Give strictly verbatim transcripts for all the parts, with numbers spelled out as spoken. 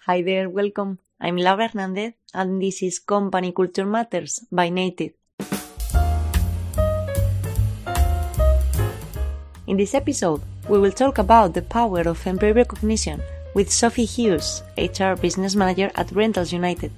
Hi there, welcome. I'm Laura Hernandez, and this is Company Culture Matters by Native. In this episode, we will talk about the power of employee recognition with Sophie Hughes, H R Business Manager at Rentals United.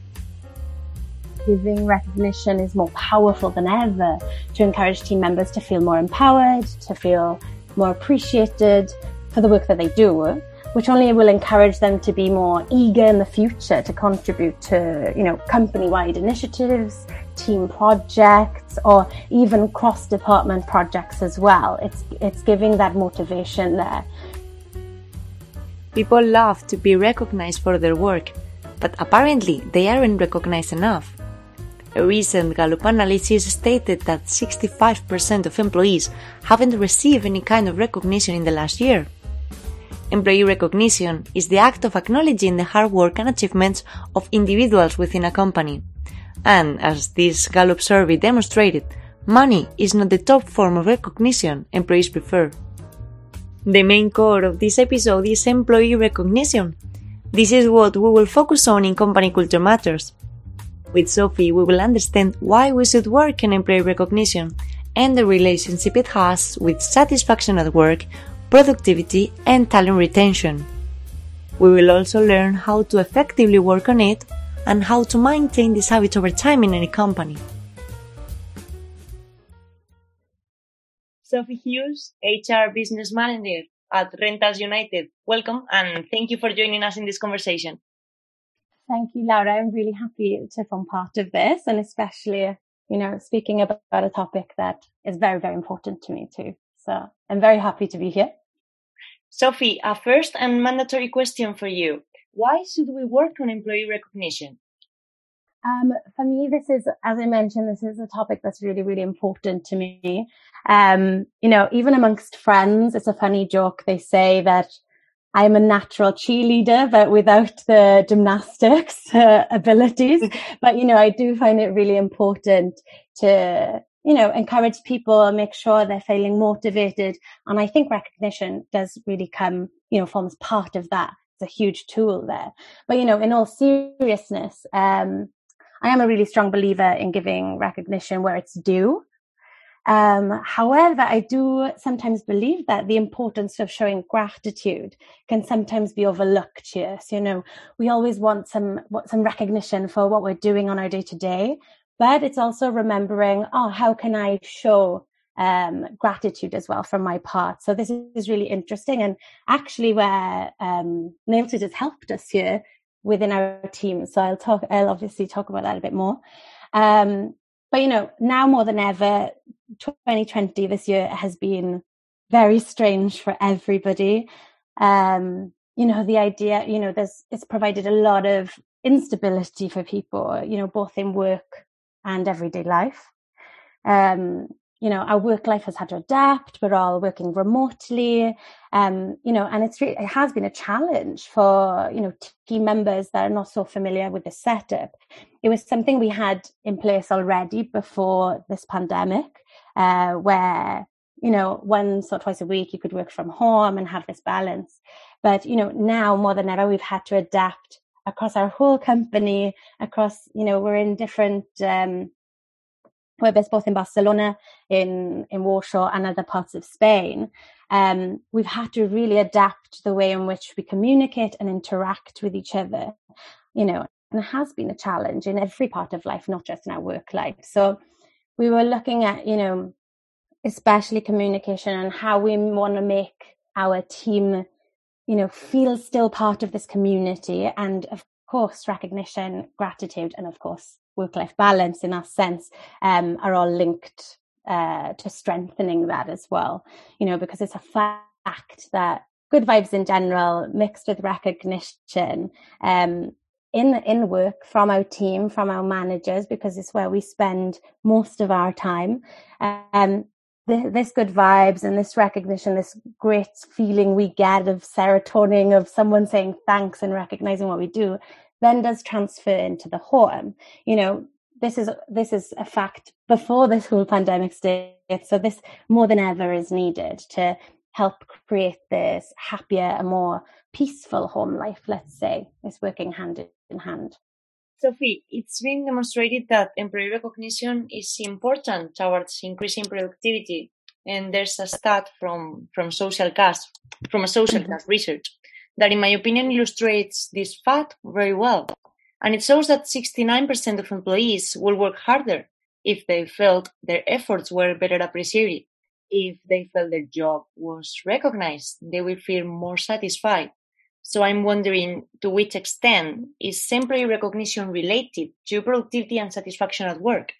Giving recognition is more powerful than ever to encourage team members to feel more empowered, to feel more appreciated for the work that they do, which only will encourage them to be more eager in the future to contribute to, you know, company-wide initiatives, team projects, or even cross-department projects as well. It's it's giving that motivation there. People love to be recognized for their work, but apparently they aren't recognized enough. A recent Gallup analysis stated that sixty-five percent of employees haven't received any kind of recognition in the last year. Employee recognition is the act of acknowledging the hard work and achievements of individuals within a company. And as this Gallup survey demonstrated, money is not the top form of recognition employees prefer. The main core of this episode is employee recognition. This is what we will focus on in Company Culture Matters. With Sophie, we will understand why we should work on employee recognition and the relationship it has with satisfaction at work, productivity, and talent retention. We will also learn how to effectively work on it and how to maintain this habit over time in any company. Sophie Hughes, H R Business Manager at Rentals United. Welcome and thank you for joining us in this conversation. Thank you, Laura. I'm really happy to form part of this, and especially, you know, speaking about a topic that is very, very important to me too. So I'm very happy to be here. Sophie, a first and mandatory question for you. Why should we work on employee recognition? Um, for me, this is, as I mentioned, this is a topic that's really, really important to me. Um, you know, even amongst friends, it's a funny joke. They say that I'm a natural cheerleader, but without the gymnastics uh, abilities. But, you know, I do find it really important to, you know, encourage people and make sure they're feeling motivated. And I think recognition does really come, you know, forms part of that. It's a huge tool there. But, you know, in all seriousness, um, I am a really strong believer in giving recognition where it's due. Um, however, I do sometimes believe that the importance of showing gratitude can sometimes be overlooked here. So, you know, we always want some, some recognition for what we're doing on our day to day, but it's also remembering, oh, how can I show um, gratitude as well from my part? So this is really interesting, and actually where um, Nailed has helped us here within our team. So I'll talk, I'll obviously talk about that a bit more. Um, but, you know, now more than ever, twenty twenty, this year has been very strange for everybody. Um, you know, the idea, you know, there's, it's provided a lot of instability for people, you know, both in work and everyday life. Um, you know, our work life has had to adapt. We're all working remotely. Um, you know, and it's really, it has been a challenge for, you know, team members that are not so familiar with the setup. It was something we had in place already before this pandemic, uh, where, you know, once or twice a week you could work from home and have this balance. But, you know, now more than ever, we've had to adapt across our whole company, across, you know, we're in different, um, we're based both in Barcelona, in, in Warsaw and other parts of Spain. Um, we've had to really adapt the way in which we communicate and interact with each other, you know, and it has been a challenge in every part of life, not just in our work life. So we were looking at, you know, especially communication and how we want to make our team, you know, feel still part of this community. And of course, recognition, gratitude, and of course, work-life balance in our sense um, are all linked uh, to strengthening that as well, you know, because it's a fact that good vibes in general mixed with recognition um, in, in work from our team, from our managers, because it's where we spend most of our time. Um, th- this good vibes and this recognition, this great feeling we get of serotonin, of someone saying thanks and recognizing what we do, then does transfer into the home. You know, this is this is a fact before this whole pandemic state. So this more than ever is needed to help create this happier and more peaceful home life, let's say, is working hand in hand. Sophie, it's been demonstrated that employee recognition is important towards increasing productivity. And there's a stat from, from social cast, from a social mm-hmm. cast research that, in my opinion, illustrates this fact very well. And it shows that sixty-nine percent of employees will work harder if they felt their efforts were better appreciated. If they felt their job was recognized, they will feel more satisfied. So I'm wondering, to which extent is employee recognition related to productivity and satisfaction at work?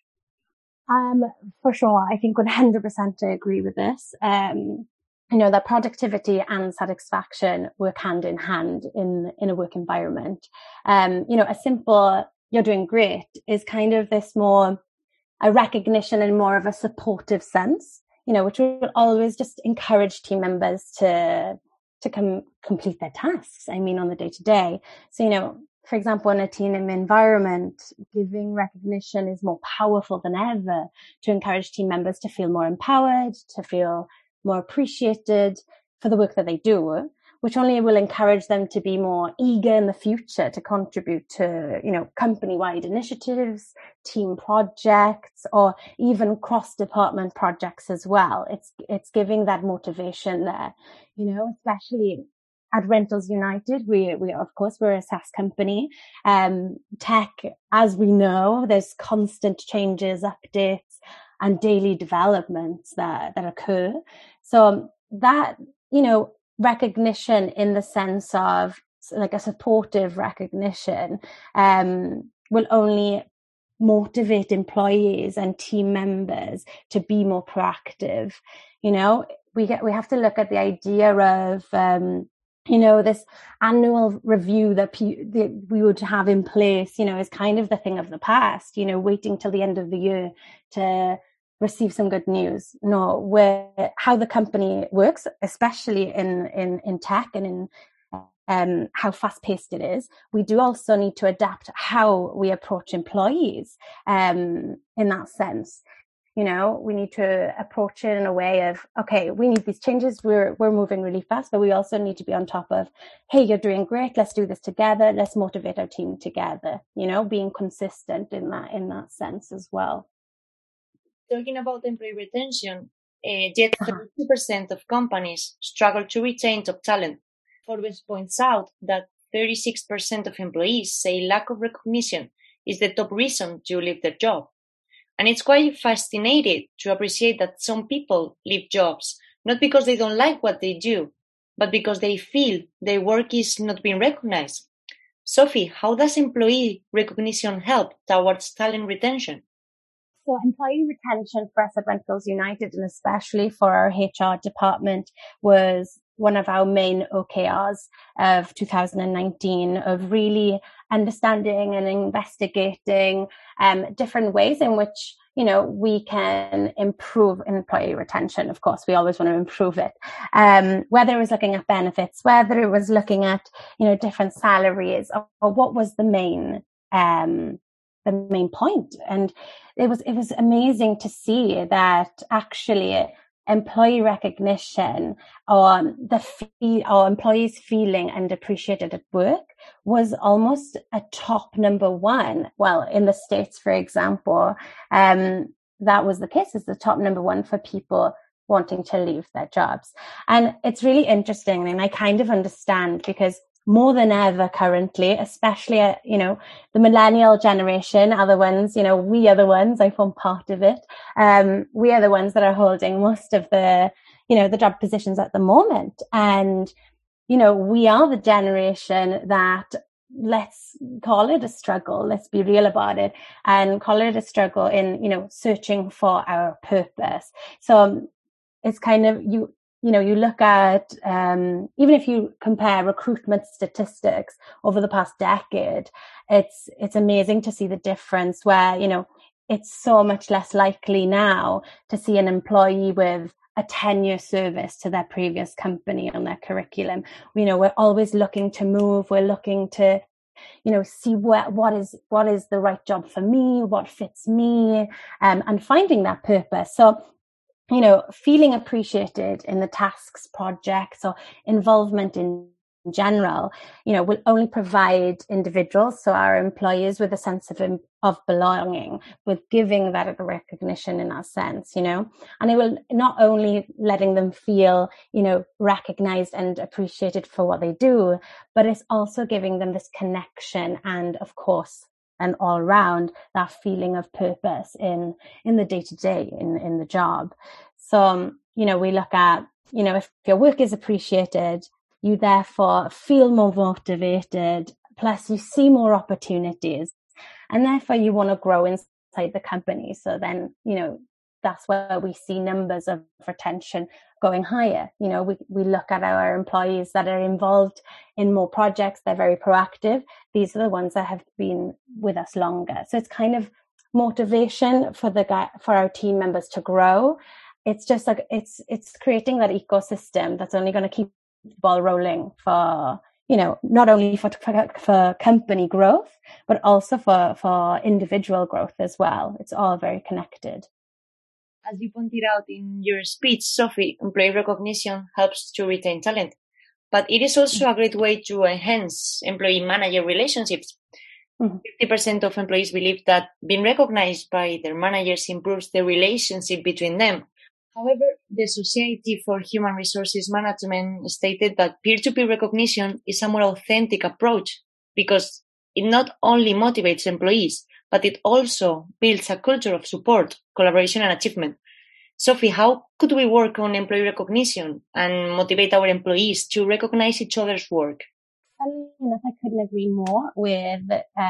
Um, for sure. I think one hundred percent I agree with this. Um, you know, that productivity and satisfaction work hand in hand in, in a work environment. Um, you know, a simple, you're doing great is kind of this more, a recognition and more of a supportive sense, you know, which will always just encourage team members to, to com- complete their tasks. I mean, on the day to day. So, you know, for example, in a team environment, giving recognition is more powerful than ever to encourage team members to feel more empowered, to feel more appreciated for the work that they do, which only will encourage them to be more eager in the future to contribute to, you know, company-wide initiatives, team projects, or even cross-department projects as well. It's, it's giving that motivation there, you know, especially at Rentals United. We, we, of course, we're a SaaS company. Um, tech, as we know, there's constant changes, updates, and daily developments that, that occur. So that, you know, recognition in the sense of like a supportive recognition, um, will only motivate employees and team members to be more proactive. You know, we get, we have to look at the idea of, um, you know, this annual review that, pe- that we would have in place, you know, is kind of the thing of the past, you know, waiting till the end of the year to receive some good news. No, where how the company works, especially in, in, in tech and in um, how fast paced it is, we do also need to adapt how we approach employees um, in that sense. You know, we need to approach it in a way of, okay, we need these changes. We're, we're moving really fast, but we also need to be on top of, hey, you're doing great. Let's do this together. Let's motivate our team together, you know, being consistent in that, in that sense as well. Talking about employee retention, uh, yet thirty-two percent of companies struggle to retain top talent. Forbes points out that thirty-six percent of employees say lack of recognition is the top reason to leave their job. And it's quite fascinating to appreciate that some people leave jobs not because they don't like what they do, but because they feel their work is not being recognized. Sophie, how does employee recognition help towards talent retention? So employee retention for us at Rentals United, and especially for our H R department, was one of our main O K Rs of two thousand nineteen, of really understanding and investigating um, different ways in which, you know, we can improve employee retention. Of course, we always want to improve it. Um, whether it was looking at benefits, whether it was looking at, you know, different salaries, or, or what was the main um the main point. And it was it was amazing to see that actually employee recognition, or the fee, or employees feeling and appreciated at work, was almost a top number one. Well, in the States, for example, um, that was the case, is the top number one for people wanting to leave their jobs. And it's really interesting, and I kind of understand, because more than ever currently, especially, uh, you know, the millennial generation are the ones, you know, we are the ones, I form part of it. Um, we are the ones that are holding most of the, you know, the job positions at the moment. And, you know, we are the generation that, let's call it a struggle. Let's be real about it, and call it a struggle in, you know, searching for our purpose. So um, it's kind of, you, You know, you look at, um, even if you compare recruitment statistics over the past decade, it's, it's amazing to see the difference where, you know, it's so much less likely now to see an employee with a ten-year service to their previous company on their curriculum. You know, we're always looking to move. We're looking to, you know, see what, what is, what is the right job for me, what fits me, um, and finding that purpose. So you know, feeling appreciated in the tasks, projects, or involvement in general, you know, will only provide individuals, so our employees, with a sense of of belonging, with giving that recognition in that sense, you know, and it will not only letting them feel, you know, recognized and appreciated for what they do, but it's also giving them this connection and, of course, and all around that feeling of purpose in in the day to day in in the job. So um, you know, we look at, you know, if your work is appreciated, you therefore feel more motivated, plus you see more opportunities, and therefore you want to grow inside the company. So then, you know, that's where we see numbers of retention going higher. You know, we, we look at our employees that are involved in more projects, they're very proactive. These are the ones that have been with us longer. So it's kind of motivation for the guy, for our team members to grow. It's just like, it's, it's creating that ecosystem that's only going to keep the ball rolling for, you know, not only for, for, for company growth, but also for, for individual growth as well. It's all very connected. As you pointed out in your speech, Sophie, employee recognition helps to retain talent, but it is also a great way to enhance employee-manager relationships. Mm-hmm. fifty percent of employees believe that being recognized by their managers improves the relationship between them. However, the Society for Human Resources Management stated that peer-to-peer recognition is a more authentic approach because it not only motivates employees, but it also builds a culture of support, collaboration, and achievement. Sophie, how could we work on employee recognition and motivate our employees to recognize each other's work? Funny enough, I couldn't agree more with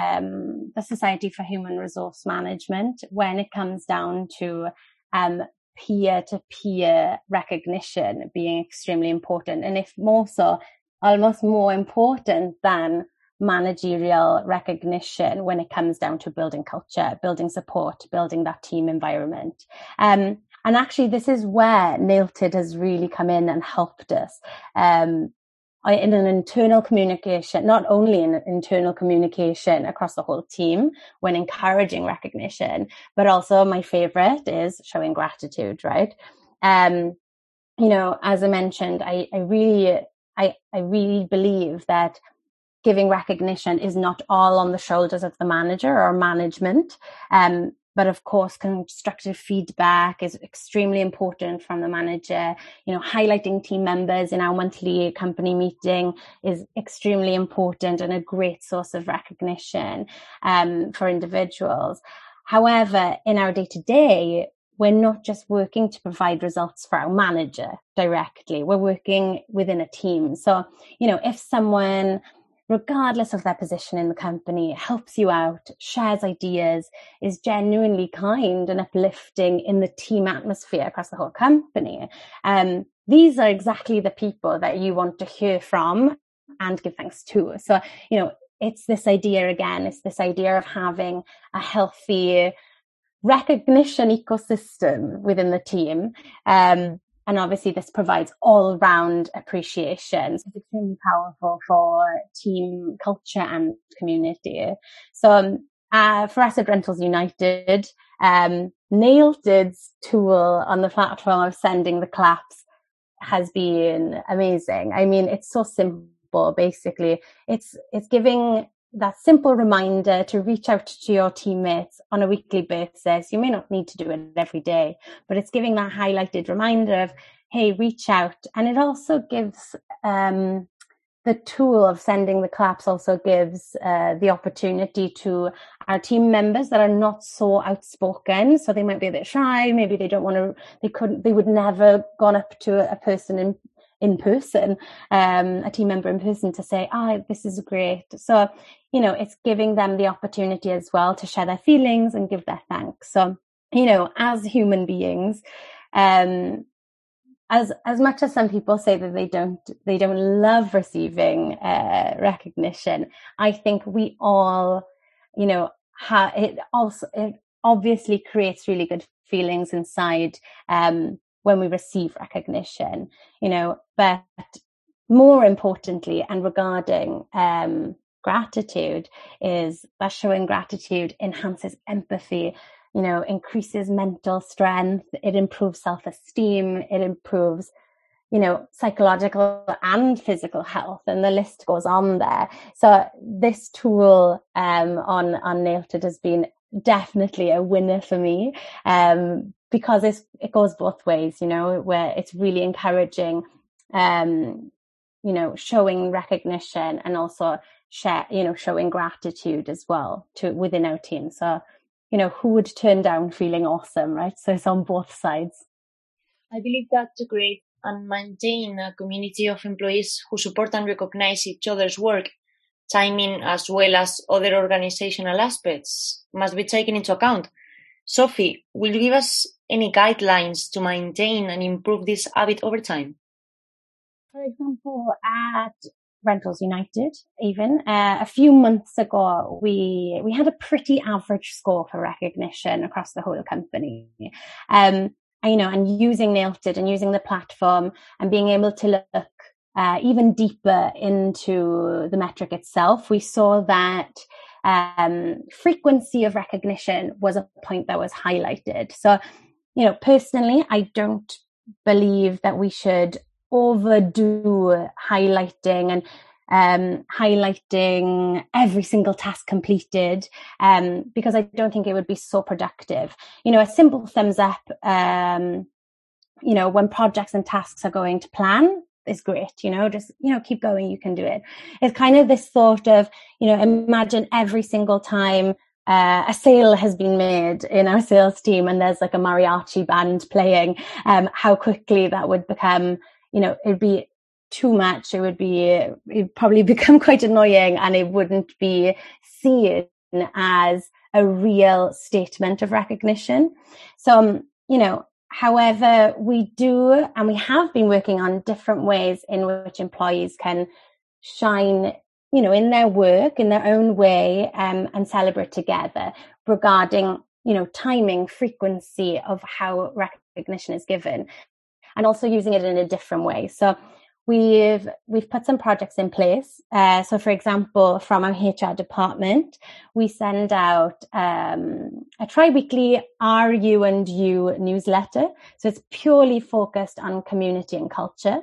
um, the Society for Human Resource Management when it comes down to um, peer-to-peer recognition being extremely important, and if more so, almost more important than managerial recognition when it comes down to building culture, building support, building that team environment. Um, and actually, this is where Nailted has really come in and helped us um, in an internal communication, not only in internal communication across the whole team when encouraging recognition, but also my favorite is showing gratitude, right? Um, you know, as I mentioned, I, I really, I, I really believe that giving recognition is not all on the shoulders of the manager or management. Um, but of course, constructive feedback is extremely important from the manager. You know, highlighting team members in our monthly company meeting is extremely important and a great source of recognition um, for individuals. However, in our day-to-day, we're not just working to provide results for our manager directly. We're working within a team. So, you know, if someone, regardless of their position in the company, helps you out, shares ideas, is genuinely kind and uplifting in the team atmosphere across the whole company. Um, these are exactly the people that you want to hear from and give thanks to. So, you know, it's this idea again, it's this idea of having a healthy recognition ecosystem within the team. Um, And obviously this provides all-round appreciation. So it's extremely powerful for team culture and community. So um, uh, for us at Rentals United, um, Nailted's tool on the platform of sending the claps has been amazing. I mean, it's so simple, basically. It's it's giving that simple reminder to reach out to your teammates on a weekly basis. You may not need to do it every day, but it's giving that highlighted reminder of, hey, reach out. And it also gives um, the tool of sending the claps also gives uh, the opportunity to our team members that are not so outspoken. So they might be a bit shy. Maybe they don't want to, they couldn't, they would never gone up to a person in in person, um, a team member in person to say, ah, oh, this is great. So, you know, it's giving them the opportunity as well to share their feelings and give their thanks. So, you know, as human beings, um, as, as much as some people say that they don't, they don't love receiving, uh, recognition, I think we all, you know, ha- it also, it obviously creates really good feelings inside, um, when we receive recognition, you know, but more importantly, and regarding um, gratitude, is that showing gratitude enhances empathy, you know, increases mental strength. It improves self-esteem. It improves, you know, psychological and physical health, and the list goes on there. So this tool um, on, on Nailed It has been definitely a winner for me, um, because it's, it goes both ways, you know, where it's really encouraging, um, you know, showing recognition and also share, you know, showing gratitude as well to within our team. So, you know, who would turn down feeling awesome, right? So it's on both sides. I believe that to create and maintain a community of employees who support and recognize each other's work, timing as well as other organizational aspects must be taken into account. Sophie, will you give us any guidelines to maintain and improve this habit over time? For example, at Rentals United, even uh, a few months ago, we we had a pretty average score for recognition across the whole company. Um, and, you know, and using Nailed It and using the platform and being able to look uh, even deeper into the metric itself, we saw that um, frequency of recognition was a point that was highlighted. So, you know, personally, I don't believe that we should overdo highlighting and um, highlighting every single task completed, um, because I don't think it would be so productive. You know, a simple thumbs up, um, you know, when projects and tasks are going to plan is great, you know, just, you know, keep going, you can do it. It's kind of this thought of, you know, imagine every single time Uh, a sale has been made in our sales team and there's like a mariachi band playing, um, how quickly that would become, you know, it'd be too much. It would be, it'd probably become quite annoying and it wouldn't be seen as a real statement of recognition. So, um, you know, however, we do, and we have been working on different ways in which employees can shine, you know, in their work, in their own way, um, and celebrate together regarding, you know, timing, frequency of how recognition is given, and also using it in a different way. So we've we've put some projects in place. Uh, so, for example, from our H R department, we send out um, a tri-weekly R U and You newsletter. So it's purely focused on community and culture.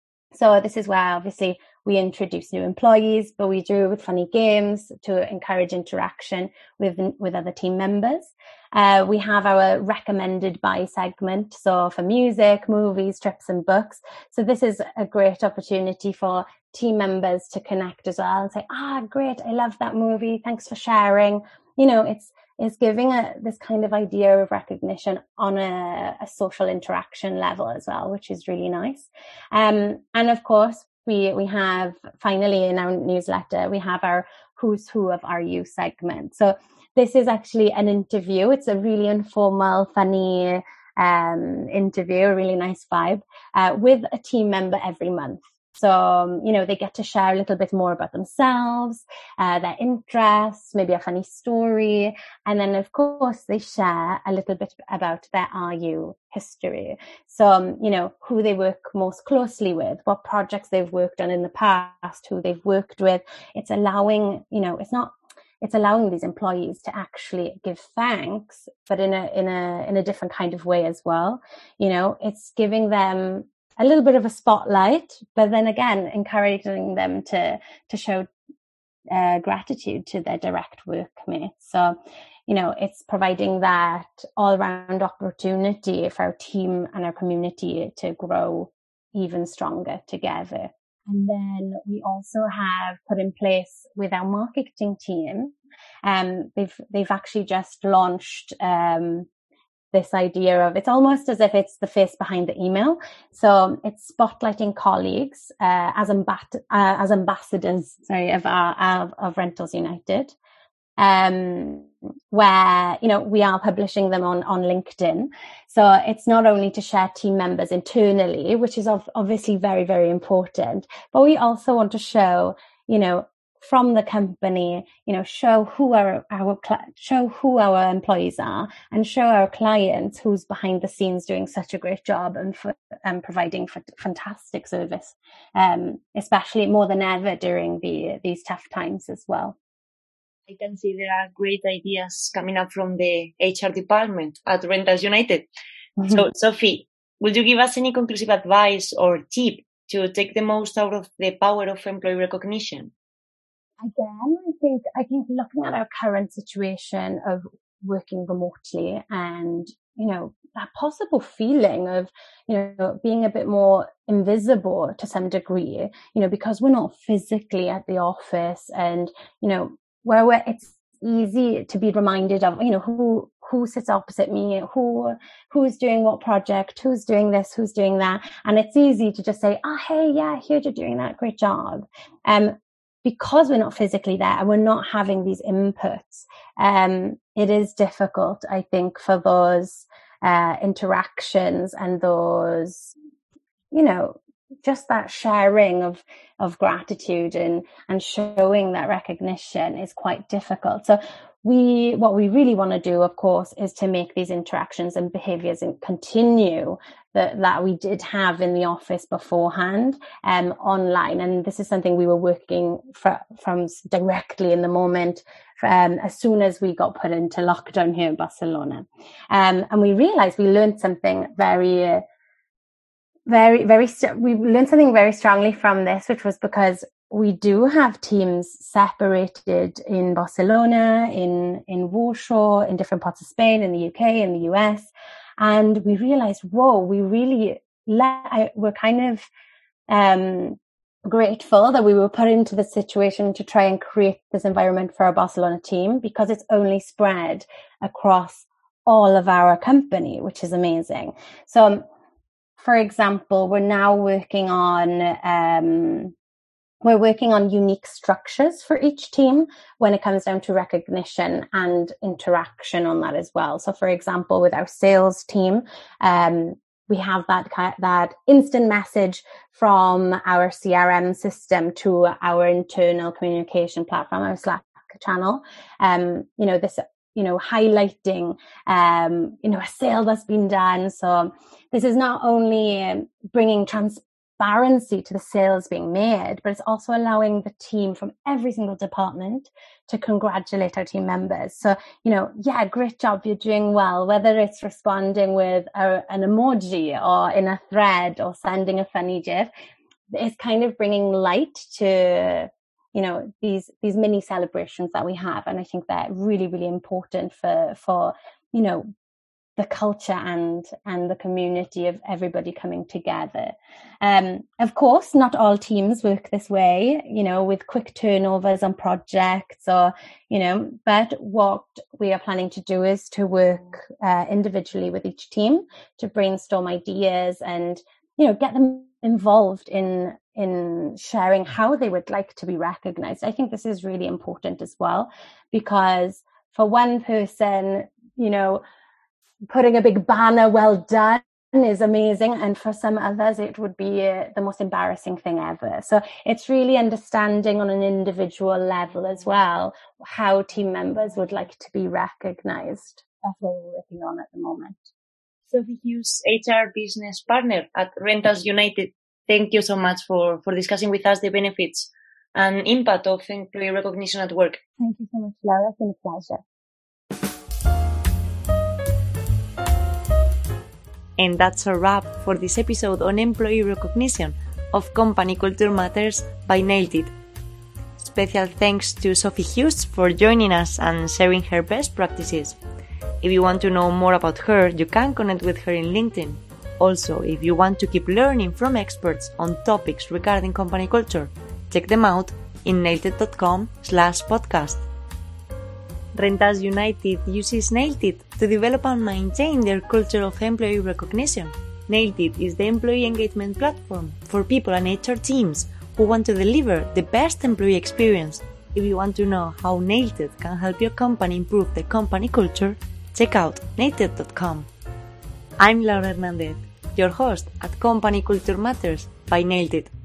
So this is where obviously we introduce new employees, but we do it with funny games to encourage interaction with with other team members. Uh, we have our recommended by segment, so for music, movies, trips and books. So this is a great opportunity for team members to connect as well and say, ah, great, I love that movie, thanks for sharing. You know, it's is giving a, this kind of idea of recognition on a, a social interaction level as well, which is really nice. Um, and of course, we we have finally in our newsletter, we have our Who's Who of R U segment. So this is actually an interview. It's a really informal, funny um, interview, a really nice vibe, uh, with a team member every month. So, um, you know, they get to share a little bit more about themselves, uh, their interests, maybe a funny story. And then, of course, they share a little bit about their R U history. So, um, you know, who they work most closely with, what projects they've worked on in the past, who they've worked with. It's allowing, you know, it's not, it's allowing these employees to actually give thanks, but in a, in a, in a different kind of way as well. You know, it's giving them a little bit of a spotlight, but then again, encouraging them to, to show uh, gratitude to their direct workmates. So, you know, it's providing that all round opportunity for our team and our community to grow even stronger together. And then we also have put in place with our marketing team, um, they've, they've actually just launched, um, this idea of, it's almost as if it's the face behind the email. So it's spotlighting colleagues uh, as, amb- uh, as ambassadors, sorry, of our of, of Rentals United, um, where, you know, we are publishing them on, on LinkedIn. So it's not only to share team members internally, which is of, obviously very, very important, but we also want to show, you know, from the company, you know, show who our, our, show who our employees are and show our clients who's behind the scenes doing such a great job and for, um, providing for fantastic service, um, especially more than ever during the, these tough times as well. I can see there are great ideas coming up from the H R department at Rentals United. Mm-hmm. So, Sophie, would you give us any conclusive advice or tip to take the most out of the power of employee recognition? Again, I think, I think looking at our current situation of working remotely and, you know, that possible feeling of, you know, being a bit more invisible to some degree, you know, because we're not physically at the office and, you know, where we're, it's easy to be reminded of, you know, who, who sits opposite me, who, who's doing what project, who's doing this, who's doing that. And it's easy to just say, oh, hey, yeah, here you're doing that. Great job. Um, because we're not physically there and we're not having these inputs, um, it is difficult, I think, for those uh, interactions and those, you know, just that sharing of, of gratitude and, and showing that recognition is quite difficult. So we, what we really want to do, of course, is to make these interactions and behaviors and continue that, that we did have in the office beforehand, um, online. And this is something we were working for, from directly in the moment, um, as soon as we got put into lockdown here in Barcelona. Um, and we realized we learned something very, uh, very, very, st- we learned something very strongly from this, which was because we do have teams separated in Barcelona, in, in Warsaw, in different parts of Spain, in the U K, in the U S. And we realized, whoa, we really, let, we're kind of um, grateful that we were put into the situation to try and create this environment for our Barcelona team, because it's only spread across all of our company, which is amazing. So, for example, we're now working on, um, we're working on unique structures for each team when it comes down to recognition and interaction on that as well. So, for example, with our sales team, um, we have that that instant message from our C R M system to our internal communication platform, our Slack channel. Um, you know, this, you know, highlighting, um, you know, a sale that's been done. So this is not only um, bringing transparency to the sales being made, but it's also allowing the team from every single department to congratulate our team members. So, you know, yeah, great job, you're doing well, whether it's responding with a, an emoji or in a thread or sending a funny GIF, it's kind of bringing light to, you know, these, these mini celebrations that we have. And I think they're really, really important for, for, you know, the culture and, and the community of everybody coming together. Um, of course, not all teams work this way, you know, with quick turnovers on projects or, you know, but what we are planning to do is to work uh, individually with each team to brainstorm ideas and, you know, get them involved in, in sharing how they would like to be recognized. I think this is really important as well, because for one person, you know, putting a big banner, well done, is amazing. And for some others, it would be uh, the most embarrassing thing ever. So it's really understanding on an individual level as well, how team members would like to be recognized. That's what we're working on at the moment. Sophie Hughes, H R business partner at Rentals United. Thank you so much for, for discussing with us the benefits and impact of employee recognition at work. Thank you so much, Laura. It's been a pleasure. And that's a wrap for this episode on employee recognition of Company Culture Matters by Nailed It. Special thanks to Sophie Hughes for joining us and sharing her best practices. If you want to know more about her, you can connect with her in LinkedIn. Also, if you want to keep learning from experts on topics regarding company culture, check them out in nailedit.com slash podcast. Rentals United uses Nailed It to develop and maintain their culture of employee recognition. Nailed It is the employee engagement platform for people and H R teams who want to deliver the best employee experience. If you want to know how Nailed It can help your company improve the company culture, check out nailedit dot com. I'm Laura Hernandez, your host at Company Culture Matters by Nailed It.